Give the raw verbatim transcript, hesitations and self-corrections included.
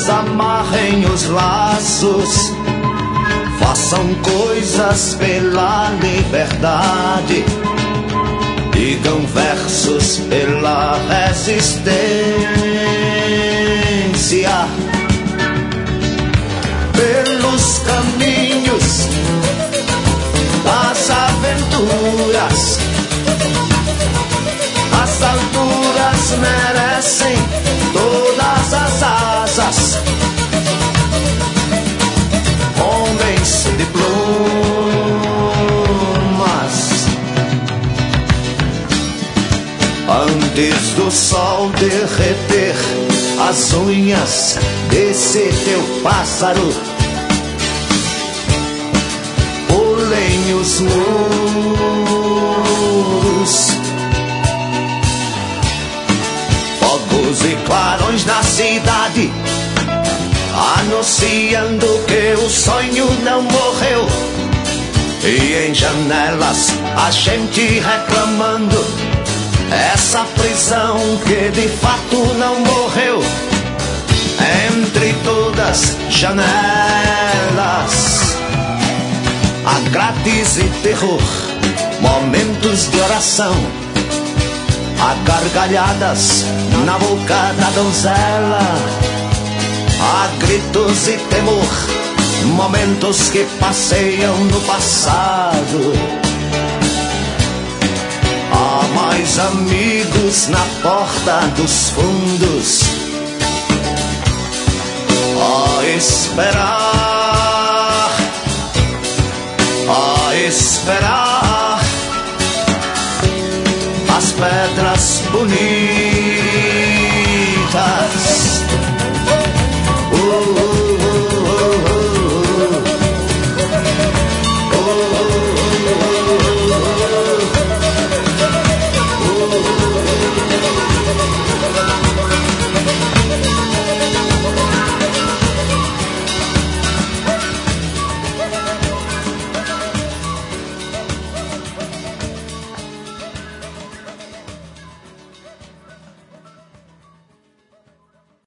desamarrem os laços, façam coisas pela liberdade, digam versos pela resistência. Pelos caminhos das aventuras, as alturas merecem todas as asas. Homens de plumas, antes do sol derreter as unhas desse teu pássaro, pulem os muros. Fogos e clarões na cidade, anunciando que o sonho não morreu. E em janelas a gente reclamando essa prisão que de fato não morreu. Entre todas janelas, há grades e terror, momentos de oração, há gargalhadas na boca da donzela, há gritos e temor, momentos que passeiam no passado. Há mais amigos na porta dos fundos a esperar